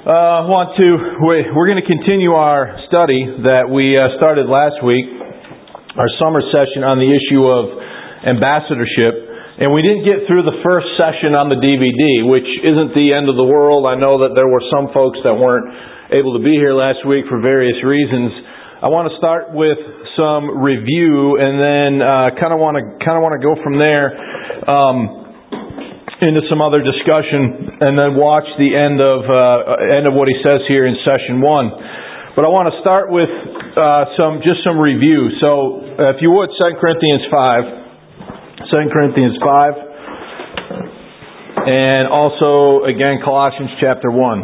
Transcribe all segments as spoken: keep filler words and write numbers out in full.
Uh, I want to, we're going to continue our study that we uh, started last week, our summer session on the issue of ambassadorship. And we didn't get through the first session on the D V D, which isn't the end of the world. I know that there were some folks that weren't able to be here last week for various reasons. I want to start with some review and then uh, kind of want to kind of want to go from there. Um, into some other discussion, and then watch the end of uh, end of what he says here in session one. But I want to start with uh, some just some review. So, uh, if you would, Second Corinthians five, Second Corinthians five, and also again Colossians chapter one.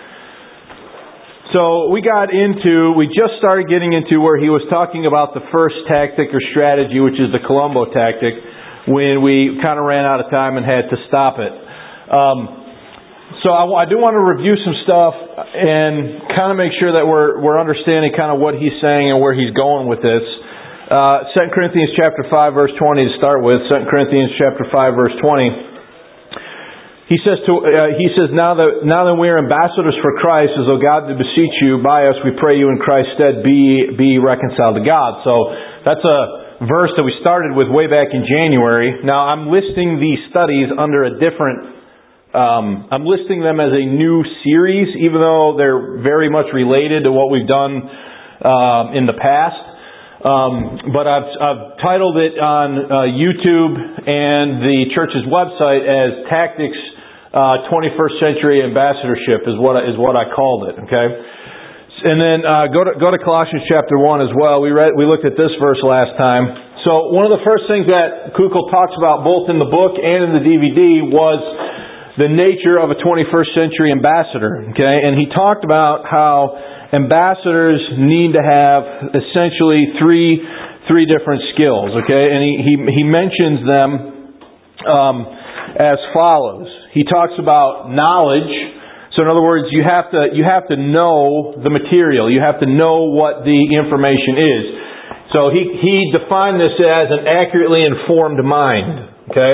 So we got into, we just started getting into where he was talking about the first tactic or strategy, which is the Columbo tactic, when we kind of ran out of time and had to stop it. Um, so I, I do want to review some stuff and kind of make sure that we're we're understanding kind of what he's saying and where he's going with this. Uh, Second Corinthians chapter five verse twenty to start with. Second Corinthians chapter five verse twenty. He says to uh, he says now that now that we are ambassadors for Christ, as though God did beseech you by us, we pray you in Christ's stead be be reconciled to God. So that's a verse that we started with way back in January. Now I'm listing these studies under a different, um, I'm listing them as a new series, even though they're very much related to what we've done uh, in the past. Um, but I've, I've titled it on uh, YouTube and the church's website as Tactics uh, twenty-first Century Ambassadorship is what I, is what I called it. Okay. And then uh, go to go to Colossians chapter one as well. We read we looked at this verse last time. So one of the first things that Kukul talks about both in the book and in the D V D was the nature of a twenty-first century ambassador. Okay, and he talked about how ambassadors need to have essentially three three different skills. Okay, and he he, he mentions them um, as follows. He talks about knowledge. So in other words, you have to you have to know the material. You have to know what the information is. So he he defined this as an accurately informed mind. Okay,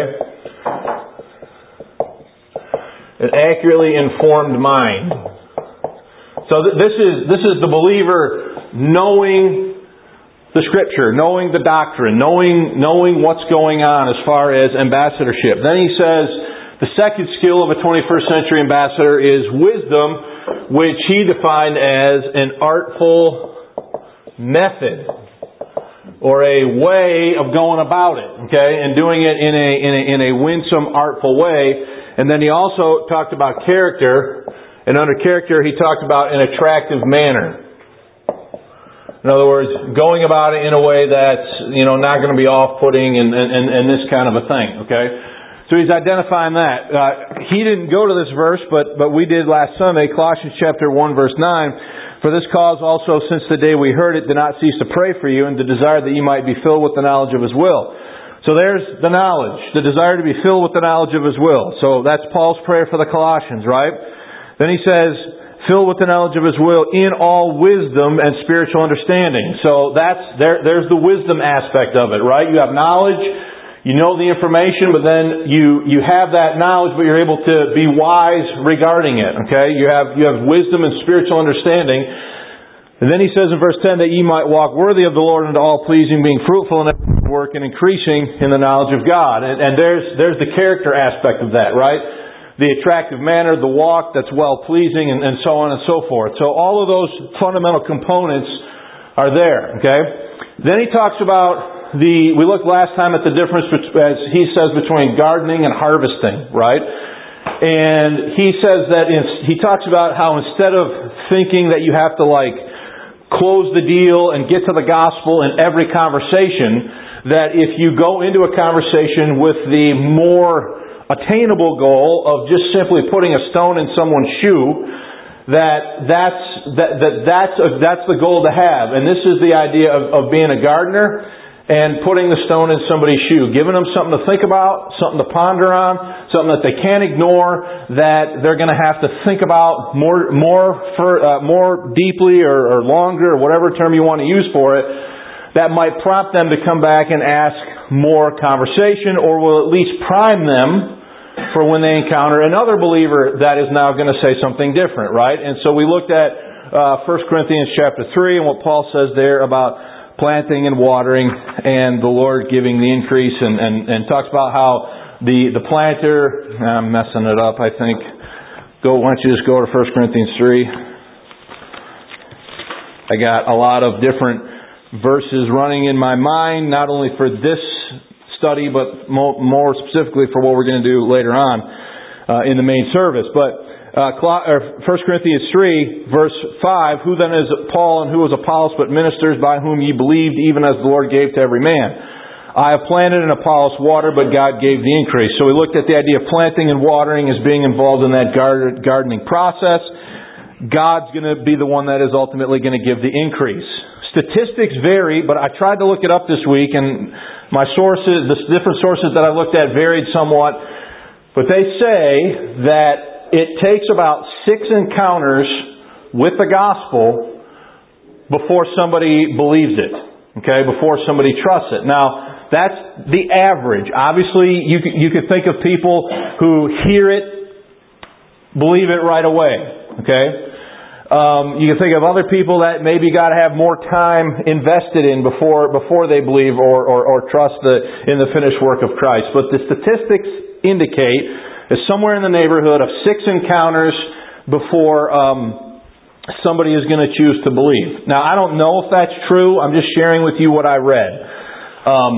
an accurately informed mind. So th- this is this is the believer knowing the Scripture, knowing the doctrine, knowing knowing what's going on as far as ambassadorship. Then he says, the second skill of a twenty-first century ambassador is wisdom, which he defined as an artful method or a way of going about it, okay, and doing it in a in a in a winsome, artful way. And then he also talked about character, and under character he talked about an attractive manner. In other words, going about it in a way that's, you know, not going to be off-putting and and and this kind of a thing, okay. So he's identifying that. Uh, he didn't go to this verse, but but we did last Sunday, Colossians chapter one, verse nine. For this cause also, since the day we heard it, did not cease to pray for you, and to desire that you might be filled with the knowledge of His will. So there's the knowledge, the desire to be filled with the knowledge of His will. So that's Paul's prayer for the Colossians, right? Then he says, filled with the knowledge of His will in all wisdom and spiritual understanding. So that's there. There's the wisdom aspect of it, right? You have knowledge. You know the information, but then you, you have that knowledge, but you're able to be wise regarding it. Okay, you have you have wisdom and spiritual understanding. And then he says in verse ten that ye might walk worthy of the Lord unto all pleasing, being fruitful in every work and increasing in the knowledge of God. And, and there's there's the character aspect of that, right? The attractive manner, the walk that's well pleasing, and, and so on and so forth. So all of those fundamental components are there. Okay. Then he talks about The, we looked last time at the difference, as he says, between gardening and harvesting, right? And he says that, in, he talks about how instead of thinking that you have to like close the deal and get to the gospel in every conversation, that if you go into a conversation with the more attainable goal of just simply putting a stone in someone's shoe, that that's, that, that that's, a, that's the goal to have. And this is the idea of, of being a gardener and putting the stone in somebody's shoe, giving them something to think about, something to ponder on, something that they can't ignore, that they're going to have to think about more, more, for, uh, more deeply or, or longer, or whatever term you want to use for it. That might prompt them to come back and ask more conversation, or will at least prime them for when they encounter another believer that is now going to say something different, right? And so we looked at uh, First Corinthians chapter three and what Paul says there about planting and watering and the Lord giving the increase, and, and, and talks about how the, the planter, I'm messing it up, I think. Go, why don't you just go to First Corinthians three. I got a lot of different verses running in my mind, not only for this study, but mo- more specifically for what we're going to do later on uh, in the main service. But uh, First Corinthians three, verse five, who then is Paul and who is Apollos but ministers by whom ye believed, even as the Lord gave to every man? I have planted and Apollos water, but God gave the increase. So we looked at the idea of planting and watering as being involved in that gar- gardening process. God's going to be the one that is ultimately going to give the increase. Statistics vary, but I tried to look it up this week, and my sources, the different sources that I looked at varied somewhat. But they say that it takes about six encounters with the gospel before somebody believes it. Okay, before somebody trusts it. Now, that's the average. Obviously, you could, you could think of people who hear it, believe it right away. Okay? Um, you can think of other people that maybe got to have more time invested in before before they believe or, or, or trust the, in the finished work of Christ. But the statistics indicate is somewhere in the neighborhood of six encounters before um, somebody is going to choose to believe. Now, I don't know if that's true. I'm just sharing with you what I read. Um,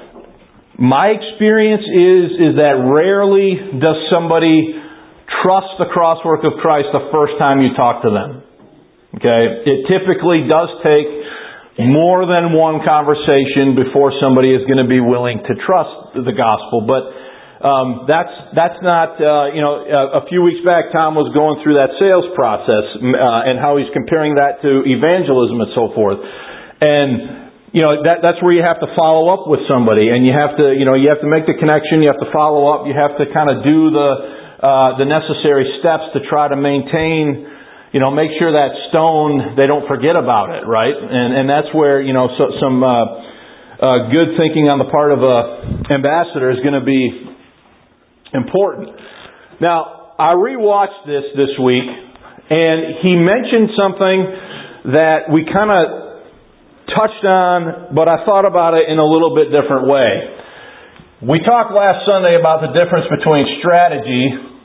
my experience is is that rarely does somebody trust the crosswork of Christ the first time you talk to them. Okay? It typically does take more than one conversation before somebody is going to be willing to trust the gospel. But um, that's that's not, uh, you know, a, a few weeks back Tom was going through that sales process uh, and how he's comparing that to evangelism and so forth. And you know, that that's where you have to follow up with somebody, and you have to, you know, you have to make the connection, you have to follow up, you have to kind of do the Uh, the necessary steps to try to maintain, you know, make sure that stone, they don't forget about it, right? And and that's where, you know, so, some uh, uh, good thinking on the part of a ambassador is going to be important. Now, I rewatched this this week, and he mentioned something that we kind of touched on, but I thought about it in a little bit different way. We talked last Sunday about the difference between strategy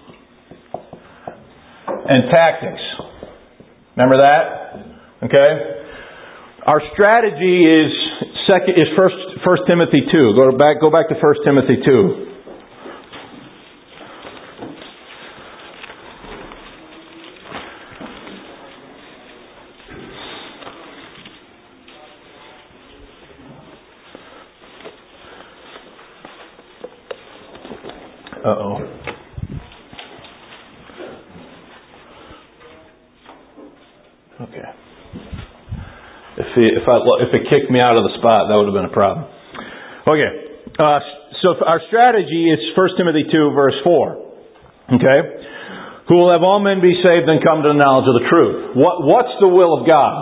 and tactics. Remember that? Okay? Our strategy is second is first First Timothy two. Go back go back to First Timothy two. Uh-oh. Okay. If it, if I if it kicked me out of the spot, that would have been a problem. Okay. Uh, so our strategy is First Timothy two, verse four. Okay. Who will have all men be saved and come to the knowledge of the truth. What What's the will of God?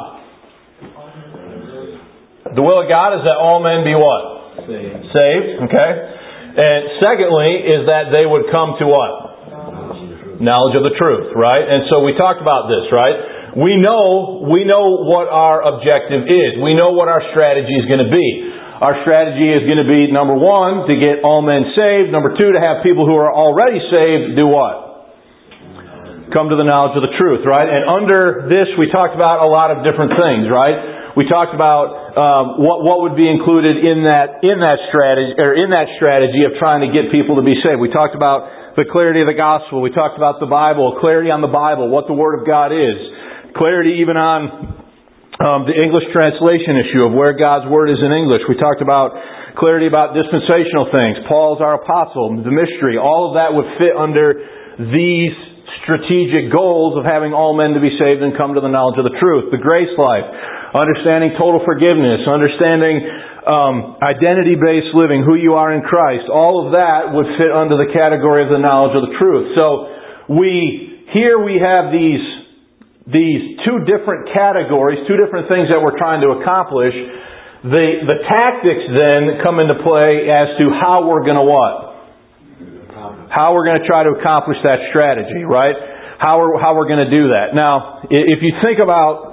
The will of God is that all men be what? Saved. Saved. Okay. And secondly, is that they would come to what? Knowledge of the truth, right? And so we talked about this, right? We know, we know what our objective is. We know what our strategy is going to be. Our strategy is going to be, number one, to get all men saved. Number two, to have people who are already saved do what? Come to the knowledge of the truth, right? And under this, we talked about a lot of different things, right? We talked about um, what what would be included in that in that strategy or in that strategy of trying to get people to be saved. We talked about the clarity of the gospel. We talked about the Bible, clarity on the Bible, what the Word of God is, clarity even on um, the English translation issue of where God's Word is in English. We talked about clarity about dispensational things. Paul's our apostle, the mystery. All of that would fit under these strategic goals of having all men to be saved and come to the knowledge of the truth. The grace life. Understanding total forgiveness, understanding um, identity-based living, who you are in Christ. All of that would fit under the category of the knowledge of the truth. So we here we have these these two different categories, two different things that we're trying to accomplish. The the tactics then come into play as to how we're going to what? how we're going to try to accomplish that strategy, right? How we're, how we're going to do that. Now, if you think about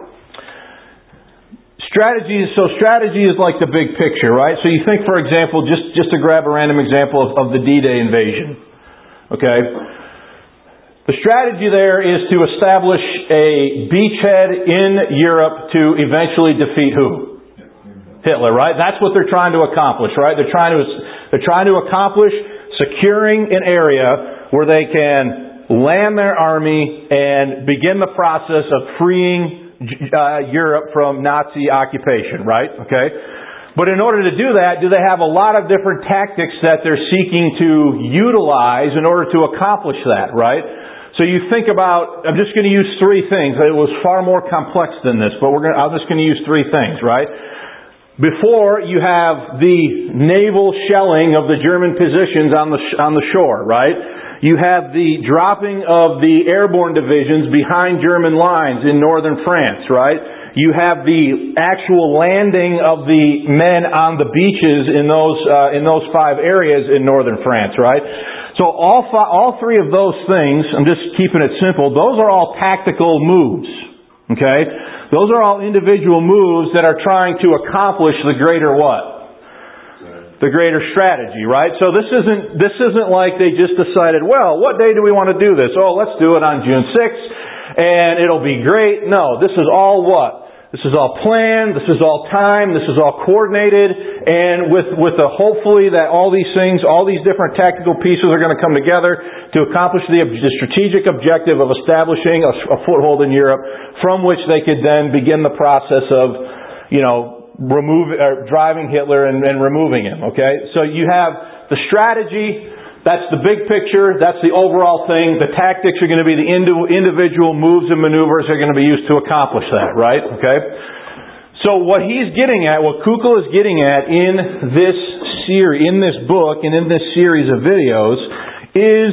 strategies, so strategy is like the big picture, right? So you think, for example, just, just to grab a random example of, of the D-Day invasion, okay? The strategy there is to establish a beachhead in Europe to eventually defeat who? Hitler, right? That's what they're trying to accomplish, right? They're trying to, they're trying to accomplish securing an area where they can land their army and begin the process of freeing uh, Europe from Nazi occupation, right? Okay? But in order to do that, do they have a lot of different tactics that they're seeking to utilize in order to accomplish that, right? So you think about, I'm just going to use three things. It was far more complex than this, but we're going to, I'm just going to use three things, right? Before, you have the naval shelling of the German positions on the on the shore, right? You have the dropping of the airborne divisions behind German lines in northern France, right? You have the actual landing of the men on the beaches in those uh, in those five areas in northern France, right? So all five, all three of those things, I'm just keeping it simple, those are all tactical moves. Okay? Those are all individual moves that are trying to accomplish the greater what? The greater strategy, right? So this isn't this isn't like they just decided, well, what day do we want to do this? Oh, let's do it on June sixth and it'll be great. No, this is all what? This is all planned, this is all timed, this is all coordinated, and with, with the hopefully that all these things, all these different tactical pieces are going to come together to accomplish the, the strategic objective of establishing a, a foothold in Europe from which they could then begin the process of, you know, remove, or driving Hitler and, and removing him, okay? So you have the strategy. That's the big picture. That's the overall thing. The tactics are going to be the individual moves and maneuvers that are going to be used to accomplish that, right? Okay? So what he's getting at, what Kukul is getting at in this series, in this book and in this series of videos is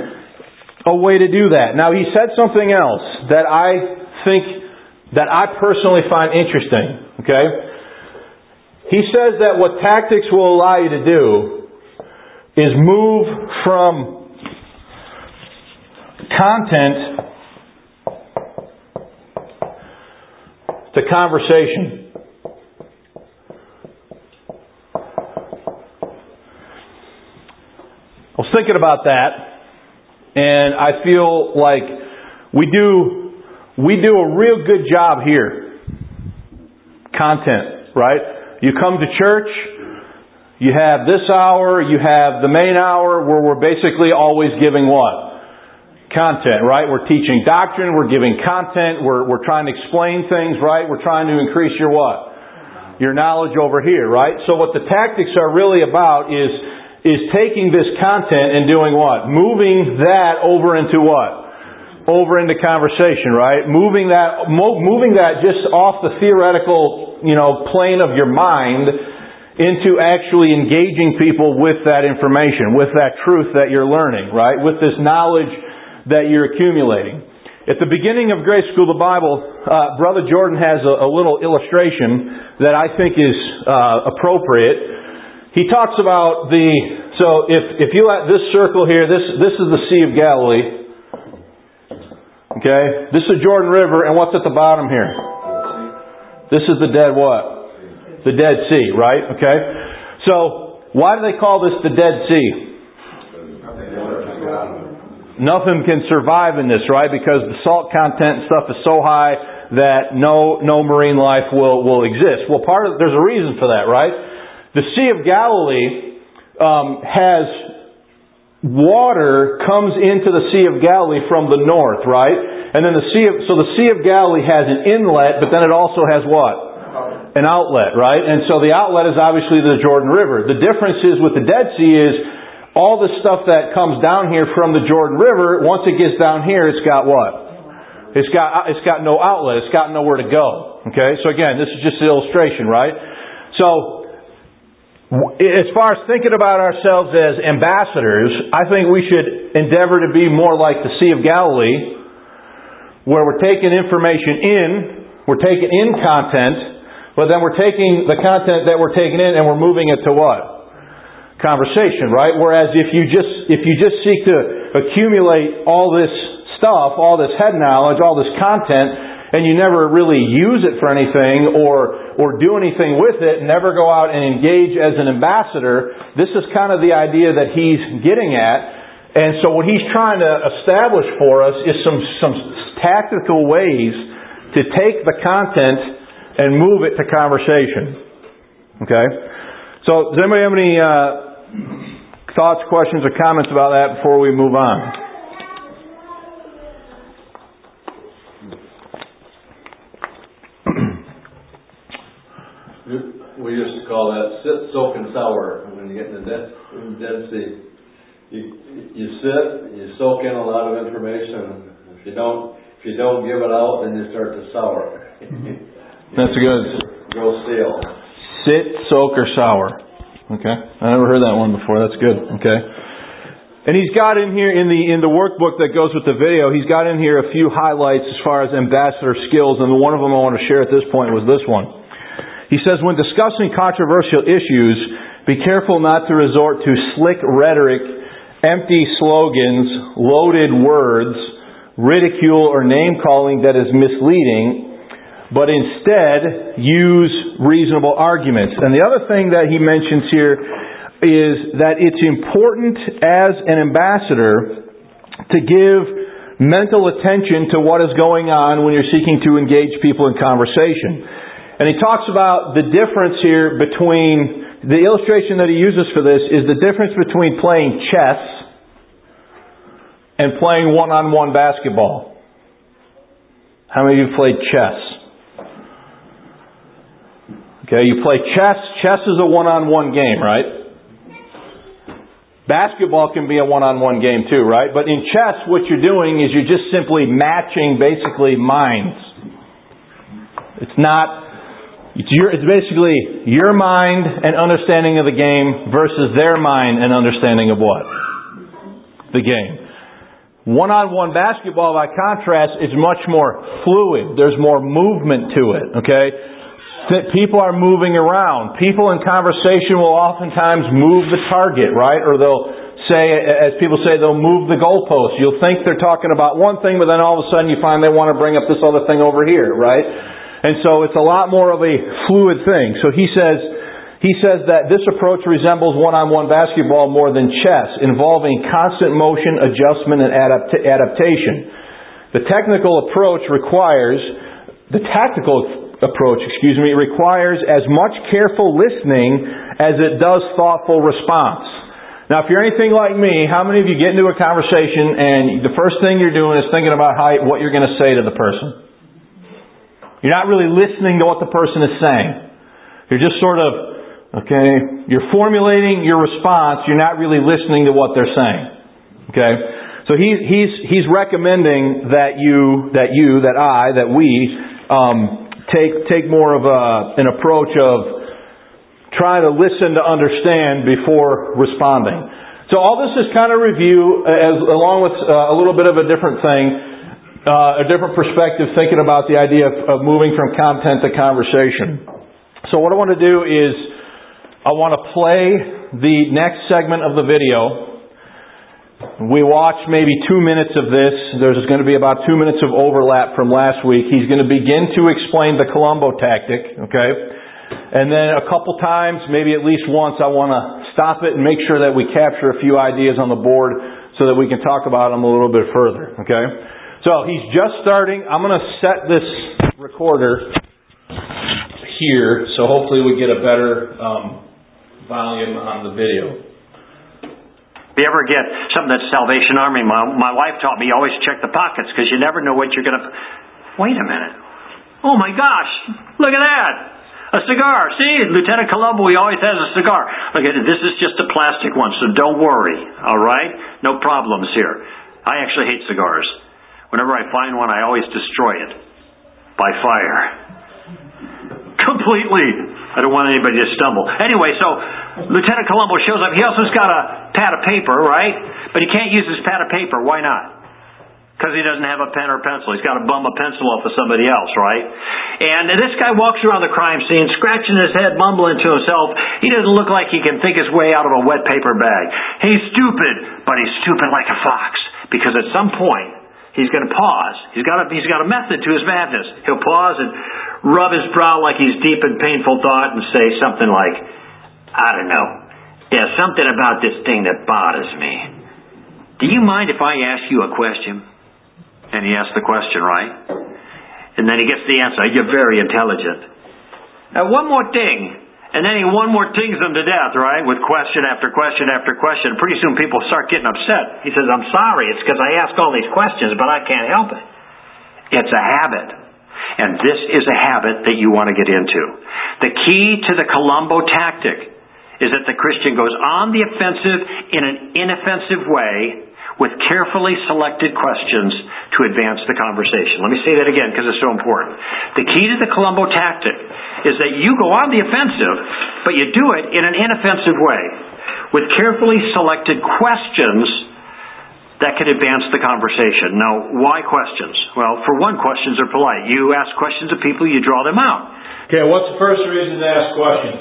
a way to do that. Now, he said something else that I think, that I personally find interesting, okay? He says that what tactics will allow you to do is move from content to conversation. I was thinking about that, and I feel like we do we do a real good job here. Content, right? You come to church, you have this hour, you have the main hour where we're basically always giving what? Content, right? We're teaching doctrine, we're giving content, we're we're trying to explain things, right? We're trying to increase your what? Your knowledge over here, right? So what the tactics are really about is is taking this content and doing what? Moving that over into what? Over into conversation, right? Moving that moving that just off the theoretical, you know, plane of your mind into actually engaging people with that information, with that truth that you're learning, right? With this knowledge that you're accumulating. At the beginning of Grace School of the Bible, uh, Brother Jordan has a, a little illustration that I think is uh, appropriate. He talks about the, so if, if you at this circle here, this, this is the Sea of Galilee. Okay? This is the Jordan River, and what's at the bottom here? This is the dead what? The Dead Sea, right? Okay? So, why do they call this the Dead Sea? Nothing can survive in this, right? Because the salt content and stuff is so high that no no marine life will, will exist. Well, part of there's a reason for that, right? The Sea of Galilee um, has water comes into the Sea of Galilee from the north, right? And then the Sea of, so the Sea of Galilee has an inlet, but then it also has what? An outlet, right? And so the outlet is obviously the Jordan River. The difference is with the Dead Sea is all the stuff that comes down here from the Jordan River, once it gets down here, it's got what? It's got it's got no outlet. It's got nowhere to go. Okay? So again, this is just an illustration, right? So as far as thinking about ourselves as ambassadors, I think we should endeavor to be more like the Sea of Galilee, where we're taking information in, we're taking in content, but then we're taking the content that we're taking in and we're moving it to what? conversation, right? Whereas if you just if you just seek to accumulate all this stuff, all this head knowledge, all this content, and you never really use it for anything or or do anything with it, never go out and engage as an ambassador, this is kind of the idea that he's getting at. And so what he's trying to establish for us is some some tactical ways to take the content and move it to conversation. Okay? So does anybody have any uh, thoughts, questions, or comments about that before we move on? We used to call that sit, soak, and sour. When you get in the density, you, you sit, you soak in a lot of information. If you don't, if you don't give it out, then you start to sour. That's good. Grow stale. Sit, soak, or sour. Okay, I never heard that one before. That's good. Okay, and he's got in here in the in the workbook that goes with the video. He's got in here a few highlights as far as ambassador skills, and one of them I want to share at this point was this one. He says, when discussing controversial issues, be careful not to resort to slick rhetoric, empty slogans, loaded words, ridicule, or name-calling that is misleading, but instead use reasonable arguments. And the other thing that he mentions here is that it's important as an ambassador to give mental attention to what is going on when you're seeking to engage people in conversation. And he talks about the difference here between, the illustration that he uses for this is the difference between playing chess and playing one-on-one basketball. How many of you played chess? Okay, you play chess. Chess is a one-on-one game, right? Basketball can be a one-on-one game too, right? But in chess, what you're doing is you're just simply matching basically minds. It's not... It's, your, it's basically your mind and understanding of the game versus their mind and understanding of what? The game. One-on-one basketball, by contrast, is much more fluid. There's more movement to it, okay? People are moving around. People in conversation will oftentimes move the target, right? Or they'll say, as people say, they'll move the goalpost. You'll think they're talking about one thing, but then all of a sudden you find they want to bring up this other thing over here, right? And so it's a lot more of a fluid thing. So he says he says that this approach resembles one-on-one basketball more than chess, involving constant motion, adjustment, and adapt- adaptation. The technical approach requires, the tactical approach, excuse me, requires as much careful listening as it does thoughtful response. Now, if you're anything like me, how many of you get into a conversation and the first thing you're doing is thinking about how, what you're going to say to the person? You're not really listening to what the person is saying. You're just sort of, okay, you're formulating your response. You're not really listening to what they're saying. Okay? So he, he's he's recommending that you, that you, that I, that we um, take take more of a, an approach of trying to listen to understand before responding. So all this is kind of review, as along with uh, a little bit of a different thing. Uh, a different perspective, thinking about the idea of, of moving from content to conversation. So what I want to do is I want to play the next segment of the video. We watched maybe two minutes of this. There's going to be about two minutes of overlap from last week. He's going to begin to explain the Columbo tactic, okay? And then a couple times, maybe at least once, I want to stop it and make sure that we capture a few ideas on the board so that we can talk about them a little bit further, okay? So he's just starting. I'm going to set this recorder here, so hopefully we get a better um, volume on the video. If you ever get something that's Salvation Army, my, my wife taught me always check the pockets because you never know what you're going to... Wait a minute. Oh my gosh, look at that. A cigar. See, Lieutenant Columbo, he always has a cigar. Look at it. This is just a plastic one, so don't worry. All right? No problems here. I actually hate cigars. Whenever I find one, I always destroy it by fire. Completely. I don't want anybody to stumble. Anyway, so Lieutenant Columbo shows up. He also's got a pad of paper, right? But he can't use his pad of paper. Why not? because he doesn't have a pen or pencil. He's got to bum a pencil off of somebody else, right? And this guy walks around the crime scene, scratching his head, mumbling to himself. He doesn't look like he can think his way out of a wet paper bag. He's stupid, but he's stupid like a fox, because at some point, he's going to pause. He's got a, he's got a method to his madness. He'll pause and rub his brow like he's deep in painful thought and say something like, I don't know, there's something about this thing that bothers me. Do you mind if I ask you a question? And he asks the question, right? And then he gets the answer. You're very intelligent. Now, one more thing. And then he one more things them to death, right? With question after question after question. Pretty soon people start getting upset. He says, I'm sorry. It's because I ask all these questions, but I can't help it. It's a habit. And this is a habit that you want to get into. The key to the Columbo tactic is that the Christian goes on the offensive in an inoffensive way with carefully selected questions to advance the conversation. Let me say that again because it's so important. The key to the Columbo tactic is that you go on the offensive, but you do it in an inoffensive way with carefully selected questions that can advance the conversation. Now, why questions? Well, for one, questions are polite. You ask questions of people, you draw them out. Okay, what's the first reason to ask questions?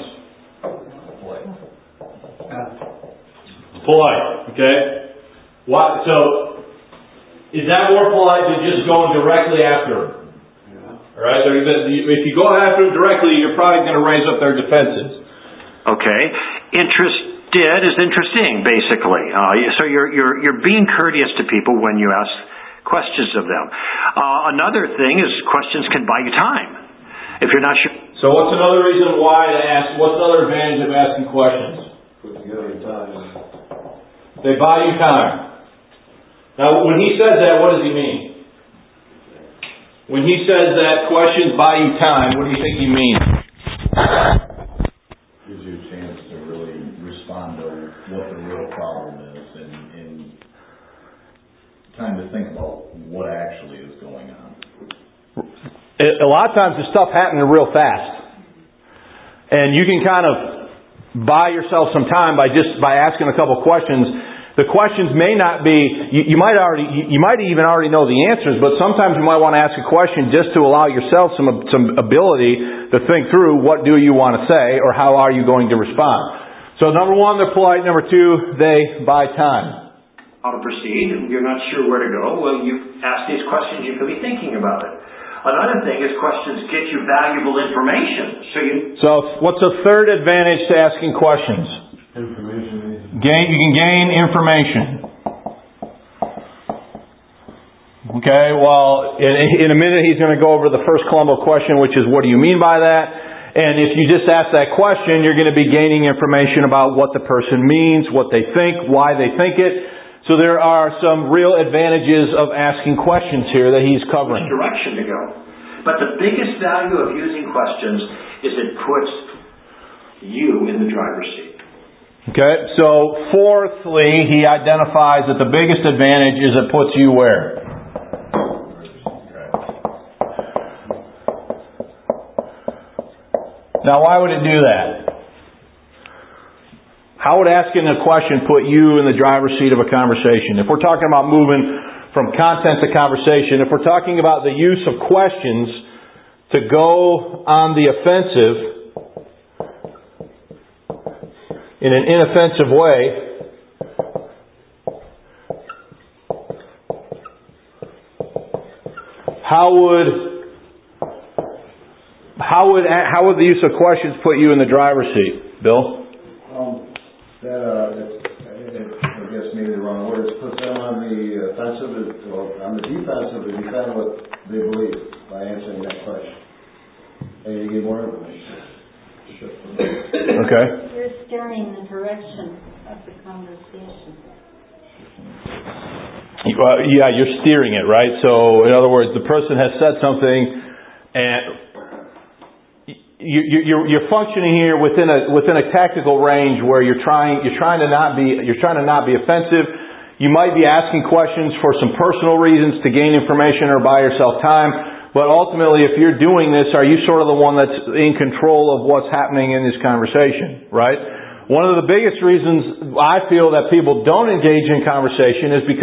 Polite, okay? What, so, is that more polite than just going directly after them? Yeah. Alright, so if you go after them directly, you're probably going to raise up their defenses. Okay. Interested is interesting, basically. Uh, so you're, you're, you're being courteous to people when you ask questions of them. Uh, another thing is questions can buy you time. If you're not sure. So what's another reason why to ask, what's another advantage of asking questions? Put together time. They buy you time. Now, when he says that, what does he mean? When he says that questions buy you time, what do you think he means? Gives you a chance to really respond to what the real problem is and, and time to think about what actually is going on. A lot of times the stuff happening real fast. And you can kind of buy yourself some time by just by asking a couple questions. The questions may not be, you, you might already, you, you might even already know the answers, but sometimes you might want to ask a question just to allow yourself some some ability to think through what do you want to say or how are you going to respond. So number one, they're polite. Number two, they buy time. How to proceed, and you're not sure where to go. Well, you ask these questions, you can be thinking about it. Another thing is questions get you valuable information. So you. So what's a third advantage to asking questions? Information. Gain, you can gain information. Okay, well, in, in a minute he's going to go over the first Columbo question, which is what do you mean by that? And if you just ask that question, you're going to be gaining information about what the person means, what they think, why they think it. So there are some real advantages of asking questions here that he's covering. Which direction to go. But the biggest value of using questions is it puts you in the driver's seat. Okay, so fourthly, he identifies that the biggest advantage is it puts you where? Now, why would it do that? How would asking a question put you in the driver's seat of a conversation? If we're talking about moving from content to conversation, if we're talking about the use of questions to go on the offensive in an inoffensive way, how would how would how would the use of questions put you in the driver's seat, Bill? Um, that uh, it, it, I guess maybe the wrong words. Puts them on the offensive, or on the defensive, to defend what they believe by answering that question. And you get more information. Okay. You're steering the direction of the conversation. Well, yeah, you're steering it, right? So, in other words, the person has said something, and you, you, you're, you're functioning here within a within a tactical range where you're trying you're trying to not be you're trying to not be offensive. You might be asking questions for some personal reasons to gain information or buy yourself time. But ultimately, if you're doing this, are you sort of the one that's in control of what's happening in this conversation, right? One of the biggest reasons I feel that people don't engage in conversation is because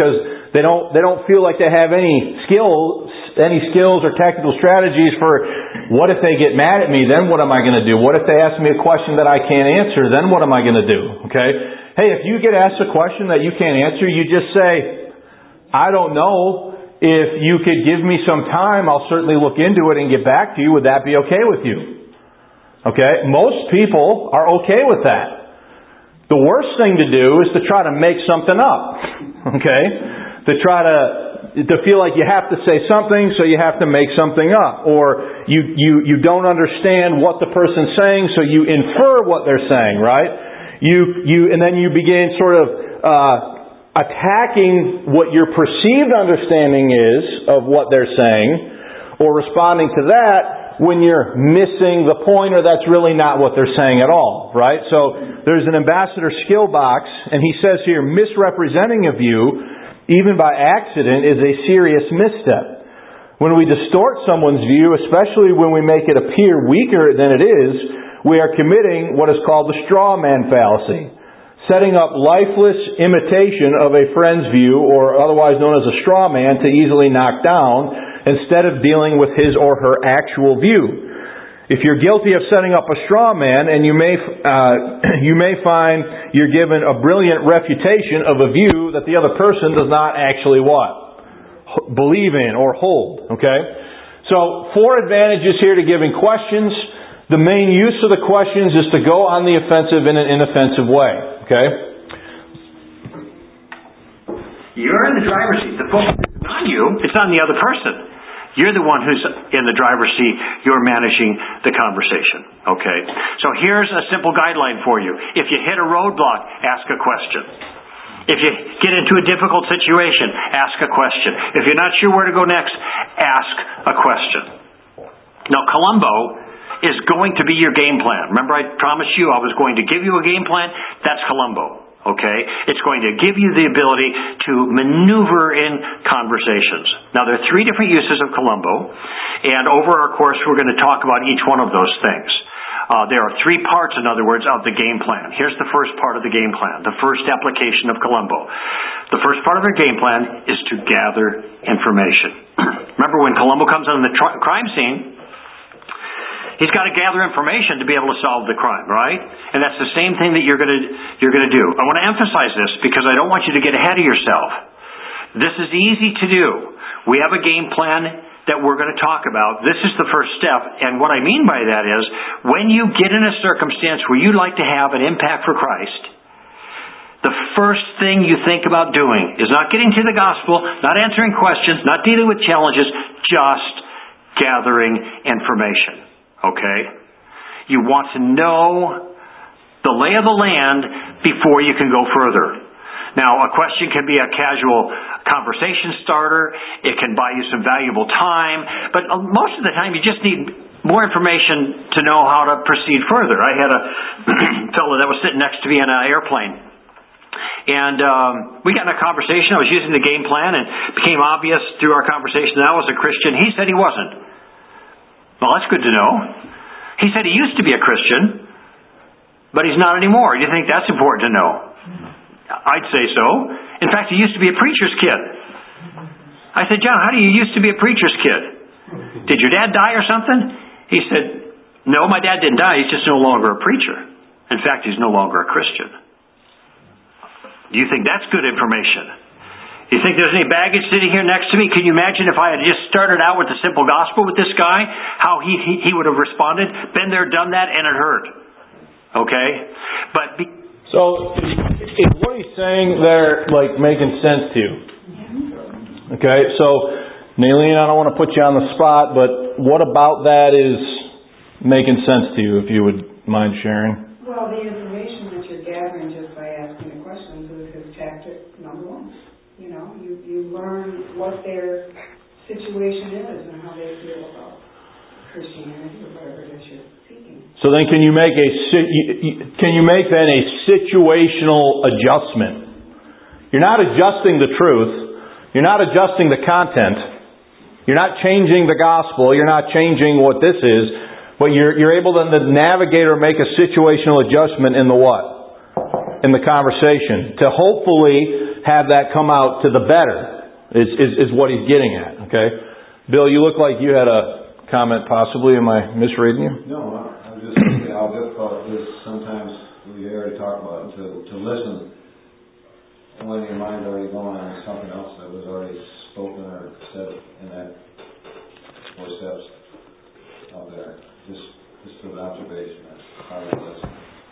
they don't they don't feel like they have any skills any skills or tactical strategies for what if they get mad at me, then what am I going to do? What if they ask me a question that I can't answer, then what am I going to do? Okay? Hey, if you get asked a question that you can't answer, you just say, I don't know. If you could give me some time, I'll certainly look into it and get back to you. Would that be okay with you? Okay? Most people are okay with that. The worst thing to do is to try to make something up. Okay? To try to to feel like you have to say something, so you have to make something up. Or you, you, you don't understand what the person's saying, so you infer what they're saying, right? You, you, and then you begin sort of uh, attacking what your perceived understanding is of what they're saying, or responding to that when you're missing the point, or that's really not what they're saying at all, right? So there's an ambassador skill box, and he says here, misrepresenting a view, even by accident, is a serious misstep. When we distort someone's view, especially when we make it appear weaker than it is, we are committing what is called the straw man fallacy, setting up lifeless imitation of a friend's view, or otherwise known as a straw man, to easily knock down, instead of dealing with his or her actual view. If you're guilty of setting up a straw man, and you may uh, you may find you're given a brilliant refutation of a view that the other person does not actually what? Believe in or hold. Okay? So, four advantages here to giving questions. The main use of the questions is to go on the offensive in an inoffensive way. Okay? You're in the driver's seat. The focus is on you. It's on the other person. You're the one who's in the driver's seat. You're managing the conversation. Okay? So here's a simple guideline for you. If you hit a roadblock, ask a question. If you get into a difficult situation, ask a question. If you're not sure where to go next, ask a question. Now, Columbo is going to be your game plan. Remember I promised you I was going to give you a game plan? That's Columbo. Okay? It's going to give you the ability to maneuver in conversations. Now, there are three different uses of Columbo, and over our course, we're going to talk about each one of those things. Uh, there are three parts, in other words, of the game plan. Here's the first part of the game plan, the first application of Columbo. The first part of our game plan is to gather information. Remember, when Columbo comes on the tr- crime scene, he's got to gather information to be able to solve the crime, right? And that's the same thing that you're going to you're going to do. I want to emphasize this because I don't want you to get ahead of yourself. This is easy to do. We have a game plan that we're going to talk about. This is the first step. And what I mean by that is, when you get in a circumstance where you'd like to have an impact for Christ, the first thing you think about doing is not getting to the gospel, not answering questions, not dealing with challenges, just gathering information. Okay? You want to know the lay of the land before you can go further. Now, a question can be a casual conversation starter. It can buy you some valuable time. But most of the time, you just need more information to know how to proceed further. I had a fellow that was sitting next to me on an airplane. And um, we got in a conversation. I was using the game plan, and it became obvious through our conversation that I was a Christian. He said he wasn't. Well, that's good to know. He said he used to be a Christian, but he's not anymore. Do you think that's important to know? I'd say so. In fact, he used to be a preacher's kid. I said, John, how do you used to be a preacher's kid? Did your dad die or something? He said, no, my dad didn't die. He's just no longer a preacher. In fact, he's no longer a Christian. Do you think that's good information? You think there's any baggage sitting here next to me? Can you imagine if I had just started out with the simple gospel with this guy, how he he, he would have responded? Been there, done that, and it hurt. Okay? But be- so, is what he's saying there, like, making sense to you? Okay, so, Nailene, I don't want to put you on the spot, but what about that is making sense to you, if you would mind sharing? Well, the information that you're gathering just by asking the questions is his tactic number one. You know, you, you learn what their situation is and how they feel about Christianity or whatever it is you're seeking. So then, can you make a can you make then a situational adjustment? You're not adjusting the truth. You're not adjusting the content. You're not changing the gospel. You're not changing what this is. But you're you're able then to navigate or make a situational adjustment in the what? In the conversation, to hopefully have that come out to the better. is, is, is what he's getting at, okay? Bill, you look like you had a comment possibly. Am I misreading you? No, I'm just thinking how difficult it is sometimes, we already talked about it, to, to listen when your mind's already going on something else that was already spoken or said in that four steps out there. Just, just an observation. That's how I listen.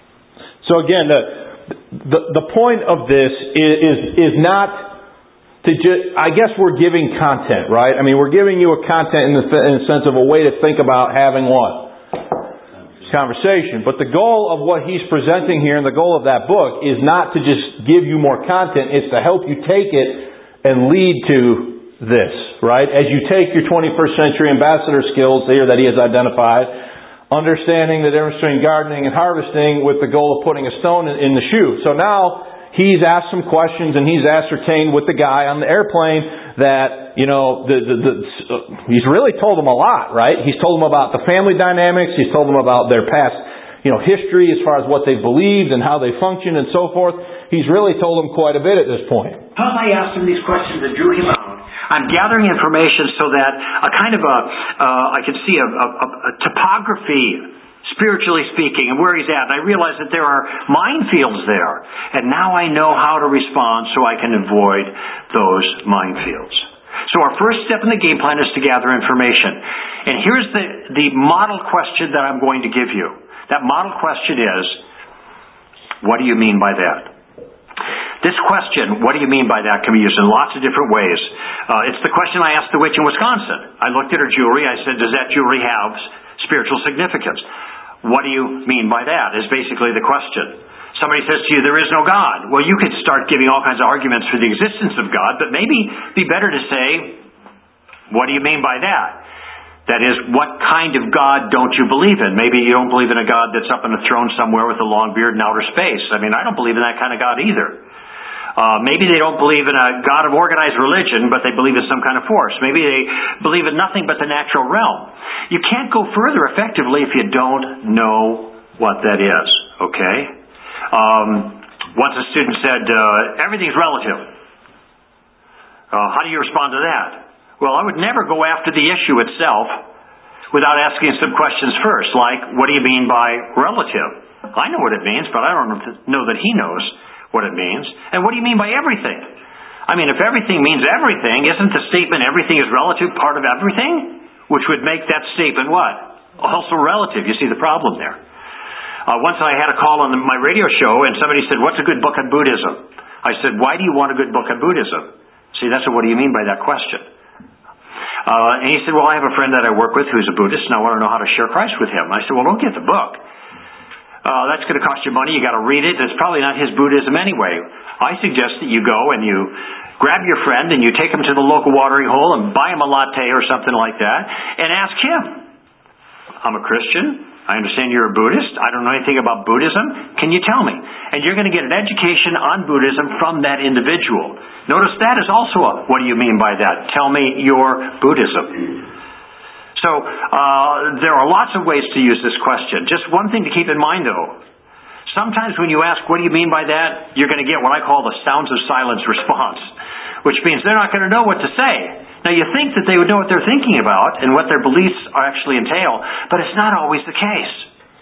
So again, the, the, the point of this is, is, is not to just, I guess we're giving content, right? I mean, we're giving you a content in the, in the sense of a way to think about having what? Conversation. But the goal of what he's presenting here and the goal of that book is not to just give you more content, it's to help you take it and lead to this, right? As you take your twenty-first century ambassador skills here that he has identified, understanding the difference between gardening and harvesting with the goal of putting a stone in, in the shoe. So now, he's asked some questions and he's ascertained with the guy on the airplane that, you know, the, the, the, uh, he's really told him a lot, right? He's told him about the family dynamics. He's told him about their past, you know, history as far as what they believed and how they function and so forth. He's really told him quite a bit at this point. Because I asked him these questions that drew him out, I'm gathering information so that a kind of a, uh, I could see a, a, a topography, spiritually speaking, and where he's at. And I realize that there are minefields there. And now I know how to respond so I can avoid those minefields. So our first step in the game plan is to gather information. And here's the, the model question that I'm going to give you. That model question is, what do you mean by that? This question, what do you mean by that, can be used in lots of different ways. Uh, it's the question I asked the witch in Wisconsin. I looked at her jewelry. I said, does that jewelry have spiritual significance? What do you mean by that, is basically the question. Somebody says to you, there is no God. Well, you could start giving all kinds of arguments for the existence of God, but maybe be better to say, what do you mean by that? That is, what kind of God don't you believe in? Maybe you don't believe in a God that's up on a throne somewhere with a long beard in outer space. I mean, I don't believe in that kind of God either. Uh, maybe they don't believe in a God of organized religion, but they believe in some kind of force. Maybe they believe in nothing but the natural realm. You can't go further effectively if you don't know what that is, okay? Um, once a student said, uh, everything's relative. Uh, how do you respond to that? Well, I would never go after the issue itself without asking some questions first, like, what do you mean by relative? I know what it means, but I don't know that he knows what it means. And what do you mean by everything? I mean, if everything means everything, isn't the statement everything is relative part of everything? Which would make that statement what? Also relative. You see the problem there. Uh, once I had a call on the, my radio show and somebody said, what's a good book on Buddhism? I said, why do you want a good book on Buddhism? See, that's a, what do you mean by that question? Uh, and he said, well, I have a friend that I work with who's a Buddhist and I want to know how to share Christ with him. I said, well, don't get the book. Uh, that's going to cost you money. You got to read it. It's probably not his Buddhism anyway. I suggest that you go and you grab your friend and you take him to the local watering hole and buy him a latte or something like that and ask him. I'm a Christian. I understand you're a Buddhist. I don't know anything about Buddhism. Can you tell me? And you're going to get an education on Buddhism from that individual. Notice that is also a, what do you mean by that? Tell me your Buddhism. So, uh, there are lots of ways to use this question. Just one thing to keep in mind, though. Sometimes when you ask, what do you mean by that? You're going to get what I call the sounds of silence response, which means they're not going to know what to say. Now, you think that they would know what they're thinking about and what their beliefs actually entail, but it's not always the case.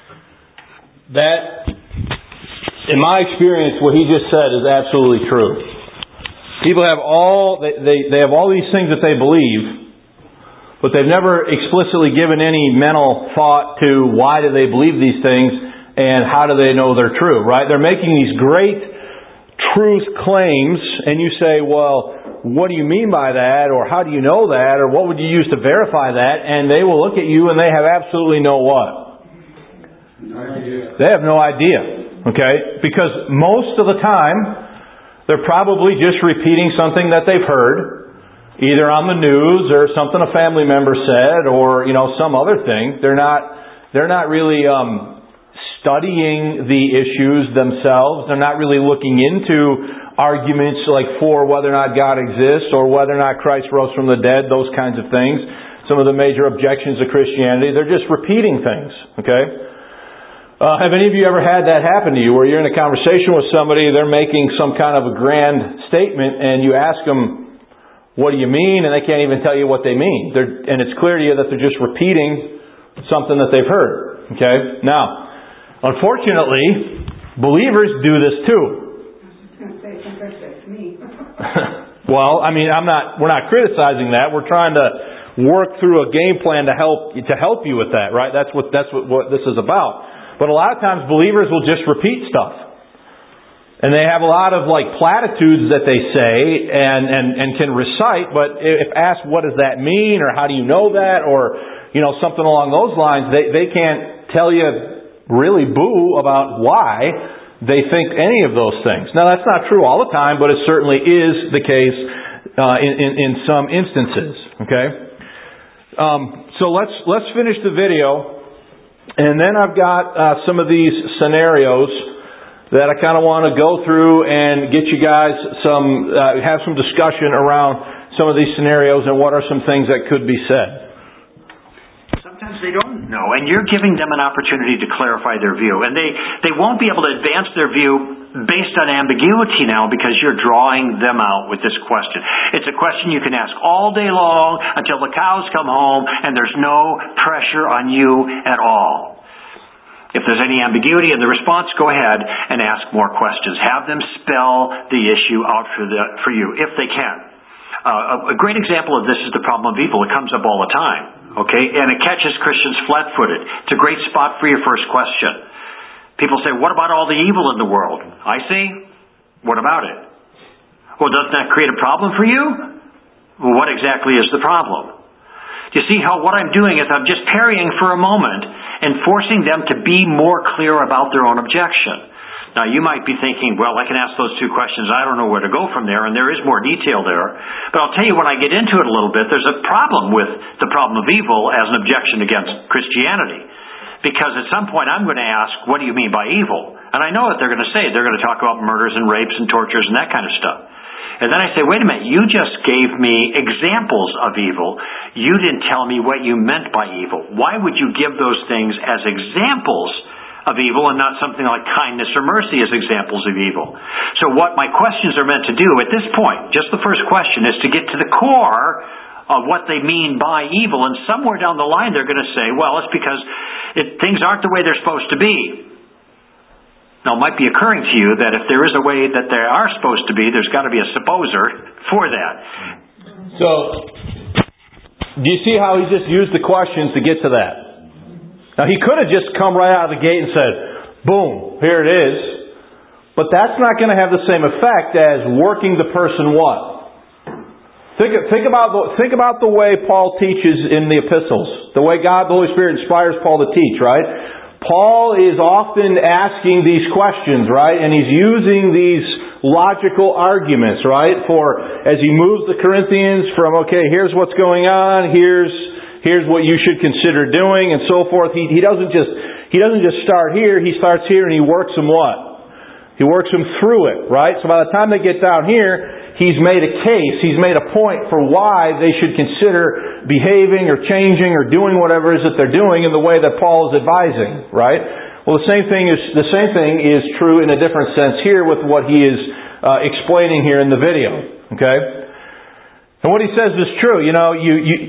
That, in my experience, what he just said is absolutely true. People have all, they, they, they have all these things that they believe, but they've never explicitly given any mental thought to why do they believe these things and how do they know they're true, right? They're making these great truth claims and you say, well, what do you mean by that? Or how do you know that? Or what would you use to verify that? And they will look at you and they have absolutely no what? They have no idea, okay? Because most of the time, they're probably just repeating something that they've heard, either on the news or something a family member said, or you know some other thing. They're not they're not really um, studying the issues themselves. They're not really looking into arguments like for whether or not God exists or whether or not Christ rose from the dead. Those kinds of things. Some of the major objections to Christianity. They're just repeating things. Okay. Uh, have any of you ever had that happen to you, where you're in a conversation with somebody, they're making some kind of a grand statement, and you ask them, what do you mean? And they can't even tell you what they mean. They're, and it's clear to you that they're just repeating something that they've heard. Okay? Now, unfortunately, believers do this too. Well, I mean, I'm not. We're not criticizing that. We're trying to work through a game plan to help to help you with that, right? That's what that's what, what this is about. But a lot of times, believers will just repeat stuff, and they have a lot of like platitudes that they say and and and can recite. But if asked, what does that mean, or how do you know that, or you know something along those lines, they they can't tell you really boo about why they think any of those things. Now, that's not true all the time, but it certainly is the case uh, in, in, in some instances. Okay, um, so let's let's finish the video, and then I've got uh, some of these scenarios that I kind of want to go through and get you guys some uh, have some discussion around some of these scenarios and what are some things that could be said. Sometimes they don't know, and you're giving them an opportunity to clarify their view. And they, they won't be able to advance their view based on ambiguity now because you're drawing them out with this question. It's a question you can ask all day long until the cows come home, and there's no pressure on you at all. If there's any ambiguity in the response, go ahead and ask more questions. Have them spell the issue out for, the, for you, if they can. Uh, a, a great example of this is the problem of evil. It comes up all the time. Okay, and it catches Christians flat-footed. It's a great spot for your first question. People say, what about all the evil in the world? I see. What about it? Well, doesn't that create a problem for you? Well, what exactly is the problem? Do you see how what I'm doing is I'm just parrying for a moment and forcing them to be more clear about their own objection. Now, you might be thinking, well, I can ask those two questions. I don't know where to go from there, and there is more detail there. But I'll tell you, when I get into it a little bit, there's a problem with the problem of evil as an objection against Christianity. Because at some point I'm going to ask, what do you mean by evil? And I know what they're going to say. They're going to talk about murders and rapes and tortures and that kind of stuff. And then I say, wait a minute, you just gave me examples of evil. You didn't tell me what you meant by evil. Why would you give those things as examples of evil and not something like kindness or mercy as examples of evil? So what my questions are meant to do at this point, just the first question, is to get to the core of what they mean by evil. And somewhere down the line they're going to say, well, it's because it, things aren't the way they're supposed to be. Now, it might be occurring to you that if there is a way that they are supposed to be, there's got to be a supposer for that. So, do you see how he just used the questions to get to that? Now, he could have just come right out of the gate and said, boom, here it is. But that's not going to have the same effect as working the person what? Think, think, about the, think about the way Paul teaches in the epistles. The way God, the Holy Spirit, inspires Paul to teach, right? Paul is often asking these questions, right? And he's using these logical arguments, right? For as he moves the Corinthians from, okay, here's what's going on, here's here's what you should consider doing, and so forth. He he doesn't just he doesn't just start here. He starts here and he works them what? He works them through it, right? So by the time they get down here, he's made a case. He's made a point for why they should consider behaving or changing or doing whatever it is that they're doing in the way that Paul is advising, right? Well, the same thing is the same thing is true in a different sense here with what he is uh, explaining here in the video. Okay, and what he says is true. You know, you you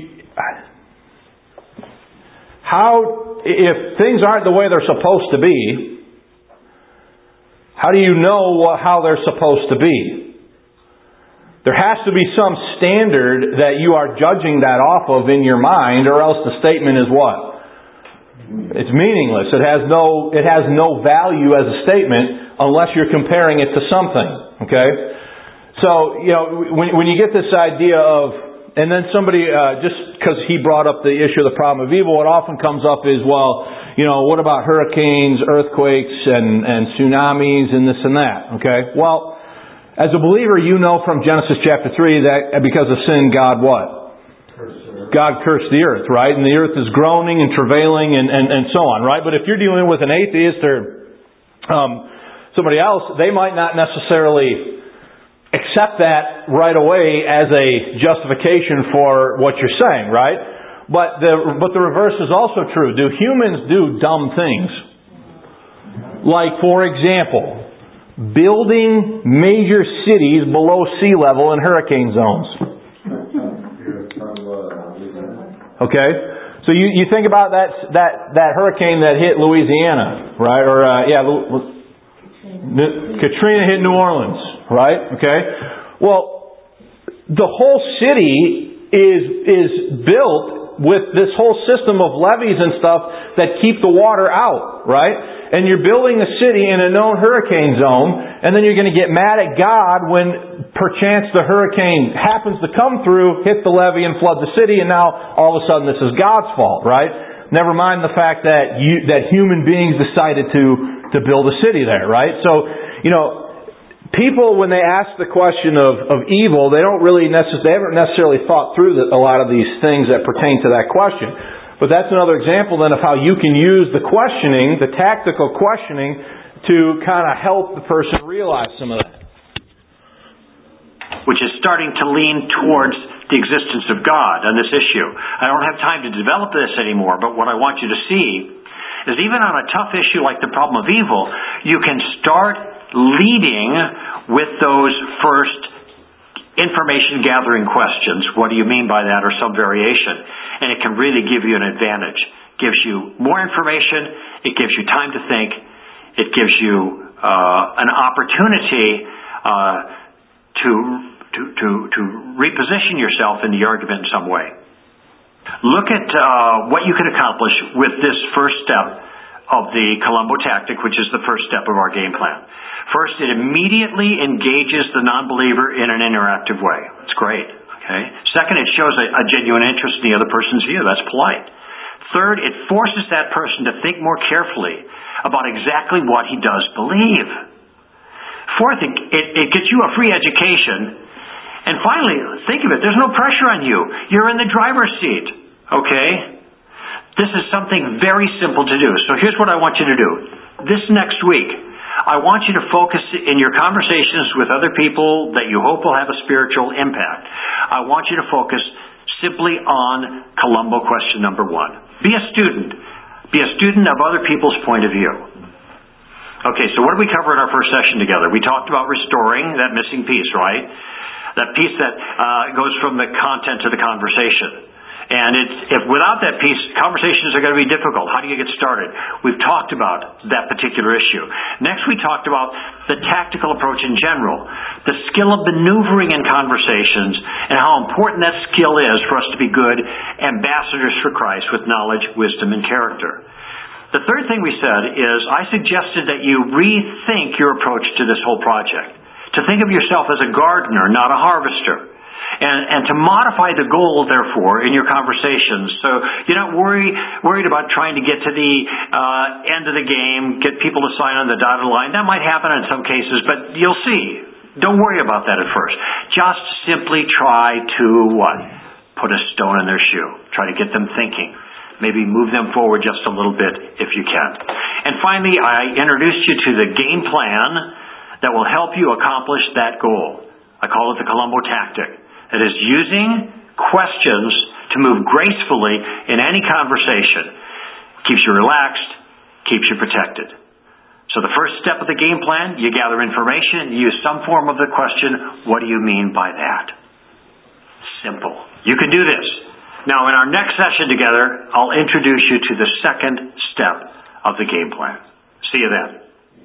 how if things aren't the way they're supposed to be, how do you know what, how they're supposed to be? There has to be some standard that you are judging that off of in your mind, or else the statement is what? It's meaningless. It has no it has no value as a statement unless you're comparing it to something. Okay? So, you know, when when you get this idea of, and then somebody, uh, just because he brought up the issue of the problem of evil, what often comes up is, well, you know, what about hurricanes, earthquakes, and, and tsunamis, and this and that? Okay? Well, as a believer, you know from Genesis chapter three that because of sin, God what? God cursed the earth, right? And the earth is groaning and travailing and, and, and so on, right? But if you're dealing with an atheist or um, somebody else, they might not necessarily accept that right away as a justification for what you're saying, right? But the but the reverse is also true. Do humans do dumb things? Like, for example, building major cities below sea level in hurricane zones. Okay? So you, you think about that, that, that hurricane that hit Louisiana, right? Or, uh, yeah, Katrina hit New Orleans, right? Okay? Well, the whole city is, is built with this whole system of levees and stuff that keep the water out, right? And you're building a city in a known hurricane zone, and then you're going to get mad at God when perchance the hurricane happens to come through, hit the levee and flood the city, and now all of a sudden this is God's fault, right? Never mind the fact that you, that human beings decided to, to build a city there, right? So, you know, people, when they ask the question of, of evil, they don't really necessarily, they haven't necessarily thought through the, a lot of these things that pertain to that question. But that's another example then of how you can use the questioning, the tactical questioning, to kind of help the person realize some of that. Which is starting to lean towards the existence of God on this issue. I don't have time to develop this anymore, but what I want you to see is even on a tough issue like the problem of evil, you can start leading with those first information gathering questions. What do you mean by that, or some variation? And it can really give you an advantage. It gives you more information. It gives you time to think. It gives you uh, an opportunity uh, to, to to to reposition yourself in the argument in some way. Look at uh, what you can accomplish with this first step of the Columbo tactic, which is the first step of our game plan. First, it immediately engages the non-believer in an interactive way. It's great. Okay. Second, it shows a, a genuine interest in the other person's view. That's polite. Third, it forces that person to think more carefully about exactly what he does believe. Fourth, it, it, it gets you a free education. And finally, think of it. There's no pressure on you. You're in the driver's seat. Okay? This is something very simple to do. So here's what I want you to do. This next week, I want you to focus in your conversations with other people that you hope will have a spiritual impact. I want you to focus simply on Columbo question number one. Be a student. Be a student of other people's point of view. Okay, so what did we cover in our first session together? We talked about restoring that missing piece, right? That piece that uh, goes from the content to the conversation. And it's, if without that piece, conversations are going to be difficult. How do you get started? We've talked about that particular issue. Next, we talked about the tactical approach in general, the skill of maneuvering in conversations, and how important that skill is for us to be good ambassadors for Christ with knowledge, wisdom, and character. The third thing we said is I suggested that you rethink your approach to this whole project. To think of yourself as a gardener, not a harvester. And, and to modify the goal, therefore, in your conversations. So you're not worry, worried about trying to get to the uh, end of the game, get people to sign on the dotted line. That might happen in some cases, but you'll see. Don't worry about that at first. Just simply try to, what? Put a stone in their shoe. Try to get them thinking. Maybe move them forward just a little bit if you can. And finally, I introduced you to the game plan that will help you accomplish that goal. I call it the Columbo tactic. It is using questions to move gracefully in any conversation. Keeps you relaxed, keeps you protected. So the first step of the game plan, you gather information, you use some form of the question, what do you mean by that? Simple. You can do this. Now in our next session together, I'll introduce you to the second step of the game plan. See you then.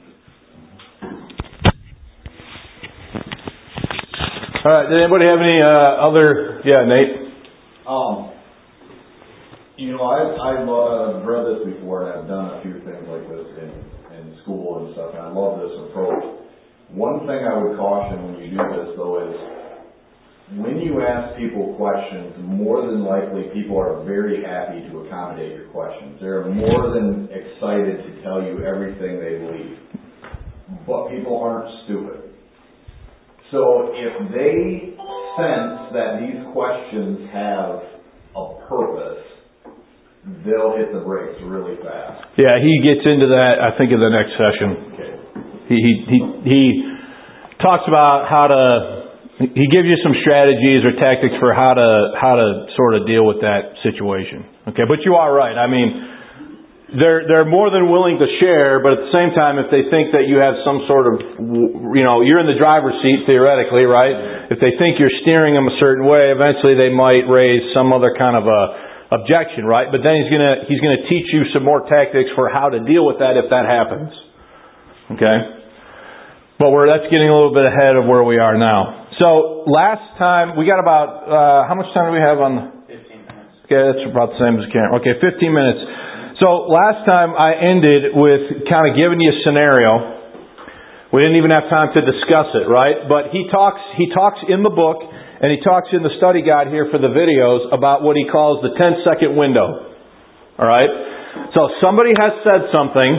All right. Did anybody have any uh, other? Yeah, Nate. Um, you know, I I've uh, read this before, and I've done a few things like this in, in school and stuff, and I love this approach. One thing I would caution when you do this, though, is when you ask people questions, more than likely people are very happy to accommodate your questions. They're more than excited to tell you everything they believe. But people aren't stupid. So if they sense that these questions have a purpose, they'll hit the brakes really fast. Yeah, he gets into that, I think, in the next session. Okay. He he he, he talks about how to. He gives you some strategies or tactics for how to how to sort of deal with that situation. Okay, but you are right. I mean, they're they're more than willing to share, but at the same time, if they think that you have some sort of, you know, you're in the driver's seat theoretically, right? If they think you're steering them a certain way, eventually they might raise some other kind of a objection, right? But then he's going to he's going to teach you some more tactics for how to deal with that if that happens. Okay? But we're that's getting a little bit ahead of where we are now. So last time we got about uh, how much time do we have on? The, fifteen minutes. Okay, that's about the same as Karen. Okay, fifteen minutes. So last time I ended with kind of giving you a scenario. We didn't even have time to discuss it, right? But he talks he talks in the book, and he talks in the study guide here for the videos about what he calls the ten second window. All right? So somebody has said something.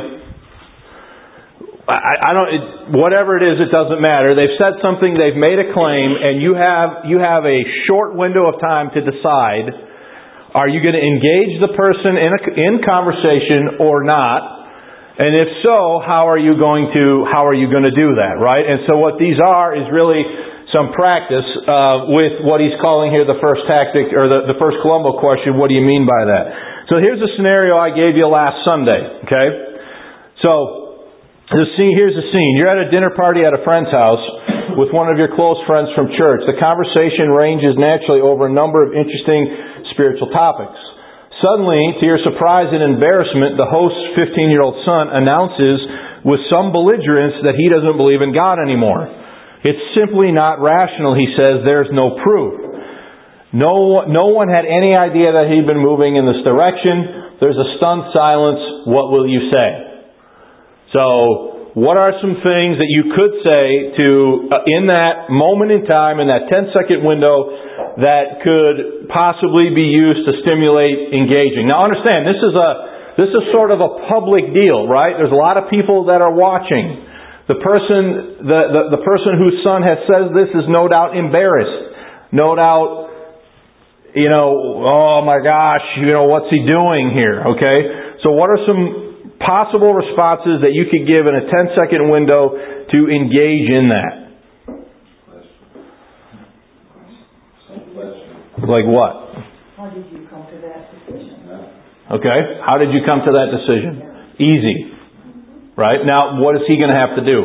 I, I don't. It, whatever it is, it doesn't matter. They've said something. They've made a claim, and you have you have a short window of time to decide: are you going to engage the person in a, in conversation or not? And if so, how are you going to how are you going to do that, right? And so what these are is really some practice uh, with what he's calling here the first tactic, or the, the first Columbo question. What do you mean by that? So here's a scenario I gave you last Sunday. Okay, so the scene, here's the scene. You're at a dinner party at a friend's house with one of your close friends from church. The conversation ranges naturally over a number of interesting spiritual topics. Suddenly, to your surprise and embarrassment, the host's fifteen-year-old son announces with some belligerence that he doesn't believe in God anymore. It's simply not rational, he says. There's no proof. No, no one had any idea that he'd been moving in this direction. There's a stunned silence. What will you say? So, what are some things that you could say to, uh, in that moment in time, in that ten second window, that could possibly be used to stimulate engaging? Now understand, this is a this is sort of a public deal, right? There's a lot of people that are watching. The person the, the, the person whose son has said this is no doubt embarrassed. No doubt, you know, oh my gosh, you know, what's he doing here? Okay? So what are some possible responses that you could give in a ten second window to engage in that? Like what? How did you come to that decision? Okay. How did you come to that decision? Easy. Right? Now, what is he going to have to do?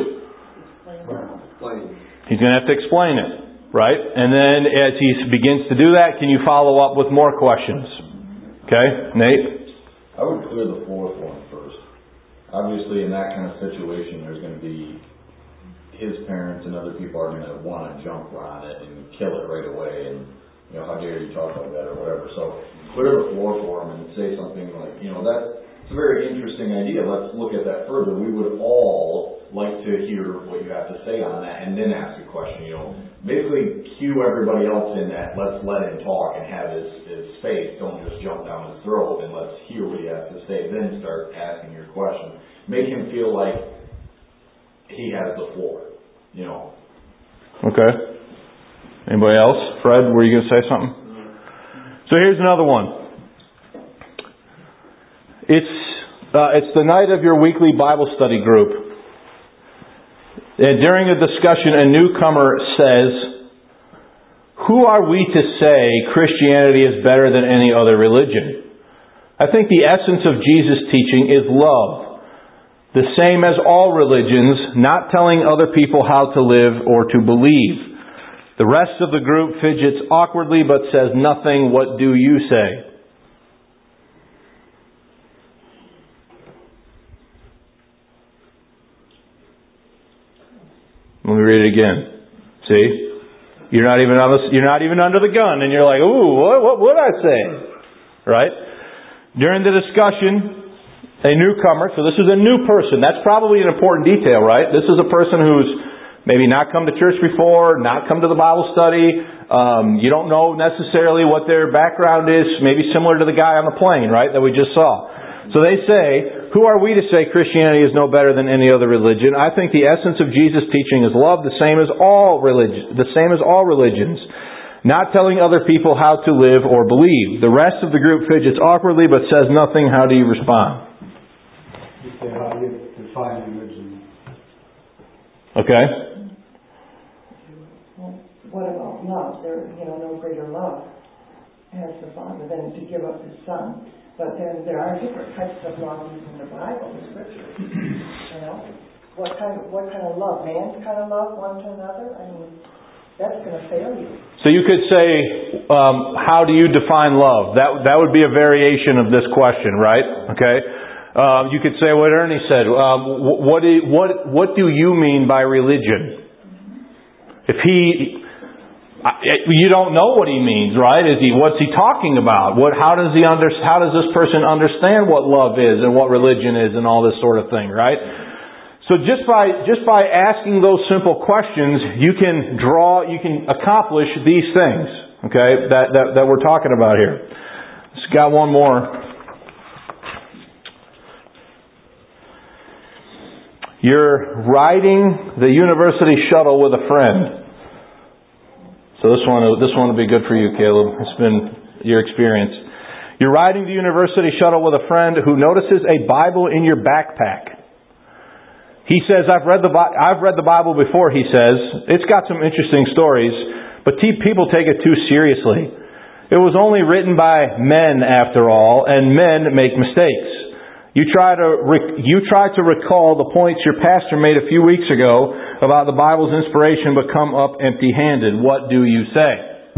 He's going to have to explain it. Right? And then as he begins to do that, can you follow up with more questions? Okay. Nate? I would clear the floor for him first. Obviously, in that kind of situation, there's going to be his parents and other people are going to want to jump on it and kill it right away. And you know, how dare you talk like that or whatever. So clear the floor for him and say something like, you know, that it's a very interesting idea. Let's look at that further. We would all like to hear what you have to say on that and then ask a question. You know, basically cue everybody else in that. Let's let him talk and have his, his space. Don't just jump down his throat, and let's hear what he has to say. Then start asking your question. Make him feel like he has the floor, you know. Okay. Anybody else? Fred, were you going to say something? So here's another one. It's uh, it's the night of your weekly Bible study group. And during a discussion, a newcomer says, "Who are we to say Christianity is better than any other religion? I think the essence of Jesus' teaching is love. The same as all religions, not telling other people how to live or to believe." The rest of the group fidgets awkwardly but says nothing. What do you say? Let me read it again. See? You're not even on the, you're not even under the gun, and you're like, ooh, what, what would I say? Right? During the discussion, a newcomer, so this is a new person. That's probably an important detail, right? This is a person who's maybe not come to church before, not come to the Bible study. Um, you don't know necessarily what their background is. Maybe similar to the guy on the plane, right, that we just saw. So they say, who are we to say Christianity is no better than any other religion? I think the essence of Jesus' teaching is love, the same as all religions, the same as all religions. Not telling other people how to live or believe. The rest of the group fidgets awkwardly but says nothing. How do you respond? You say how you define religion. Okay. What about love? There, you know, no greater love has the Father than to give up His Son. But then there are different types of love in the Bible, the Scripture. You know, what kind of what kind of love? Man's kind of love, one to another. I mean, that's going to fail you. So you could say, um, how do you define love? That that would be a variation of this question, right? Okay. Um, you could say what Ernie said. Um, what, do, what what do you mean by religion? If he, you don't know what he means, right? Is he? What's he talking about? What? How does he under? How does this person understand what love is and what religion is and all this sort of thing, right? So just by just by asking those simple questions, you can draw, you can accomplish these things, okay? That that, that we're talking about here. Just got one more. You're riding the university shuttle with a friend. So this one, this one will be good for you, Caleb. It's been your experience. You're riding the university shuttle with a friend who notices a Bible in your backpack. He says, "I've read the I've read the Bible before." He says, "It's got some interesting stories, but people take it too seriously. It was only written by men, after all, and men make mistakes. You try to rec- you try to recall the points your pastor made a few weeks ago about the Bible's inspiration, but come up empty-handed. What do you say?"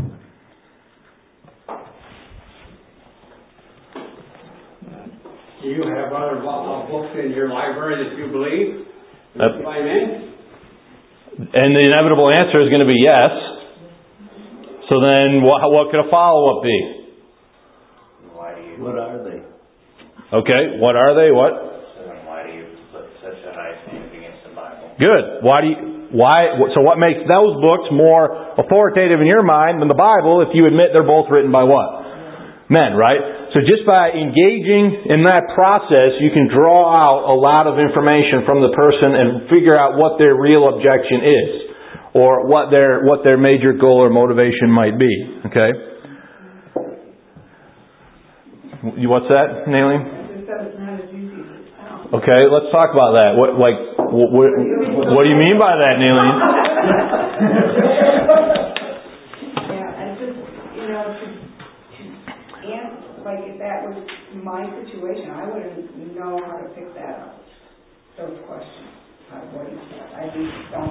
Do you have other books in your library that you believe Uh, by men? and the inevitable answer is going to be yes. So then, what, what could a follow-up be? Why do you? What are they? Okay, what are they? What? So then why do you put such a high standard against the Bible? Good. Why do you, why, so what makes those books more authoritative in your mind than the Bible if you admit they're both written by what? Men, right? So just by engaging in that process, you can draw out a lot of information from the person and figure out what their real objection is, or what their, what their major goal or motivation might be. Okay? What's that, Naileen? Okay, let's talk about that. What, like, what, what, what do you mean by that, Naileen? Yeah, I just, you know, to, to answer, like, if that was my situation, I wouldn't know how to pick that up. Those questions, how what he said. I just don't.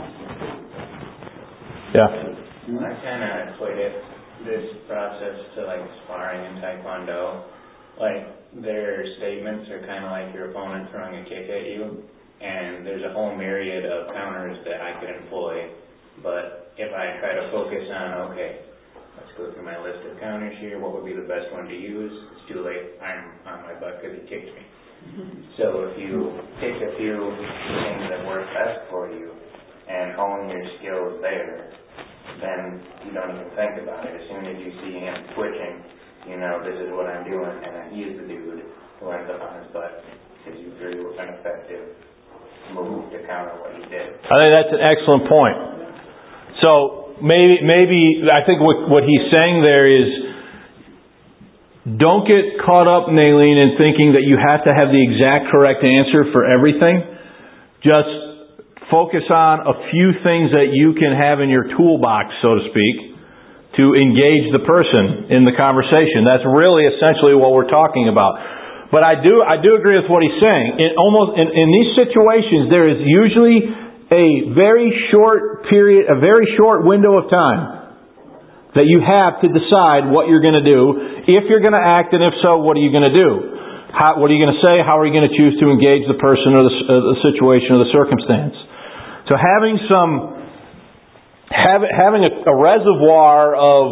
Yeah. I kind of equated this process to like sparring in Taekwondo. Like, their statements are kind of like your opponent throwing a kick at you, and there's a whole myriad of counters that I could employ. But if I try to focus on, okay, let's go through my list of counters here, what would be the best one to use? It's too late. I'm on my butt because he kicked me. So if you pick a few things that work best for you and hone your skills there, then you don't even think about it. As soon as you see him twitching, you know, this is what I'm doing, and he's the dude who ends up on his butt because you drew an effective move to counter what he did. I think that's an excellent point. So maybe, maybe I think what what he's saying there is, don't get caught up, Naileen, in thinking that you have to have the exact correct answer for everything. Just focus on a few things that you can have in your toolbox, so to speak, to engage the person in the conversation. That's really essentially what we're talking about. But I do I do agree with what he's saying. In almost in, in these situations, there is usually a very short period, a very short window of time that you have to decide what you're going to do, if you're going to act, and if so, what are you going to do? How, what are you going to say? How are you going to choose to engage the person or the, uh, the situation or the circumstance? So having some Have, having a, a reservoir of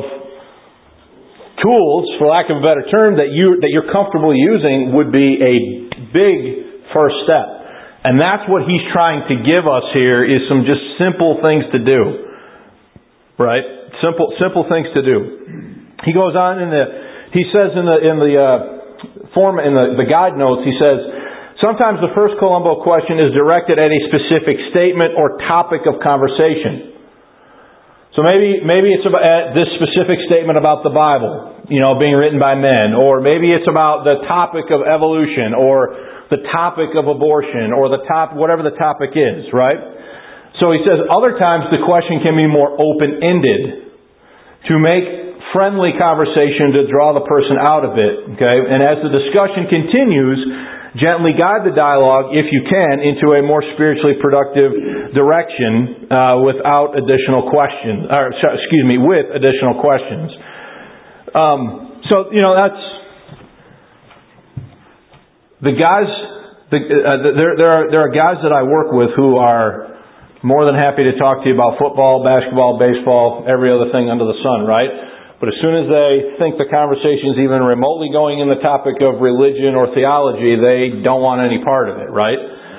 tools, for lack of a better term, that you that you're comfortable using would be a big first step, and that's what he's trying to give us here, is some just simple things to do, right? Simple simple things to do. He goes on in the he says in the in the uh, form in the, the guide notes, he says, sometimes the first Columbo question is directed at a specific statement or topic of conversation. So maybe maybe it's about this specific statement about the Bible, you know, being written by men, or maybe it's about the topic of evolution, or the topic of abortion, or the top whatever the topic is, right? So he says other times the question can be more open-ended, to make friendly conversation to draw the person out of it. Okay? And as the discussion continues, gently guide the dialogue, if you can, into a more spiritually productive direction uh, without additional questions. Or, excuse me, with additional questions. Um, so, you know, that's... The guys... The, uh, there, there, are, there are guys that I work with who are more than happy to talk to you about football, basketball, baseball, every other thing under the sun, right? But as soon as they think the conversation is even remotely going in the topic of religion or theology, they don't want any part of it, right?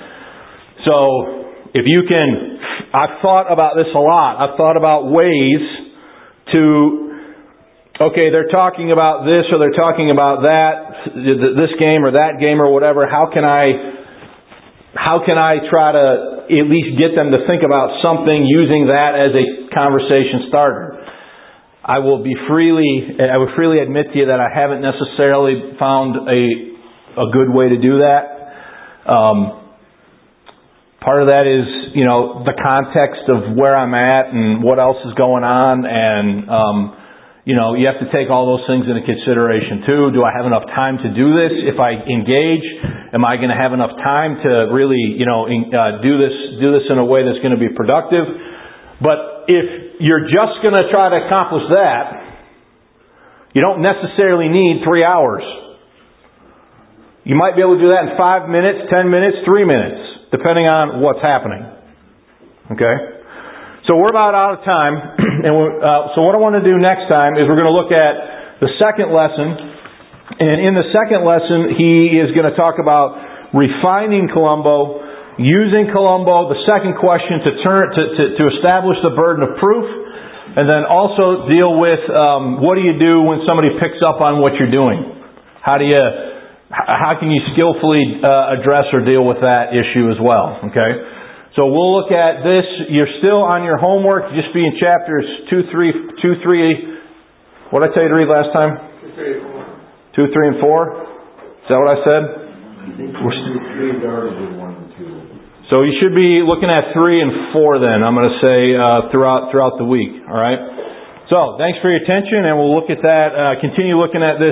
So, if you can... I've thought about this a lot. I've thought about ways to... Okay, they're talking about this or they're talking about that, this game or that game or whatever. How can I... How can I try to at least get them to think about something using that as a conversation starter? I will be freely, I would freely admit to you that I haven't necessarily found a a good way to do that. Um, part of that is, you know, the context of where I'm at and what else is going on, and um, you know, you have to take all those things into consideration too. Do I have enough time to do this? If I engage, am I going to have enough time to really, you know, uh, do this do this in a way that's going to be productive? But if you're just going to try to accomplish that, you don't necessarily need three hours. You might be able to do that in five minutes, ten minutes, three minutes, depending on what's happening. Okay? So we're about out of time, and uh, so what I want to do next time is we're going to look at the second lesson, and in the second lesson he is going to talk about refining Columbo, using Columbo, the second question to turn to, to, to establish the burden of proof, and then also deal with um, what do you do when somebody picks up on what you're doing? How do you, how can you skillfully uh, address or deal with that issue as well? Okay. So we'll look at this. You're still on your homework. Just be in chapters two, three, two, three. What did I tell you to read last time? Two, three, and four. Two, three, and four. Is that what I said? I think three started with one and two. So you should be looking at three and four. Then I'm going to say uh, throughout throughout the week. All right. So thanks for your attention, and we'll look at that. Uh, continue looking at this.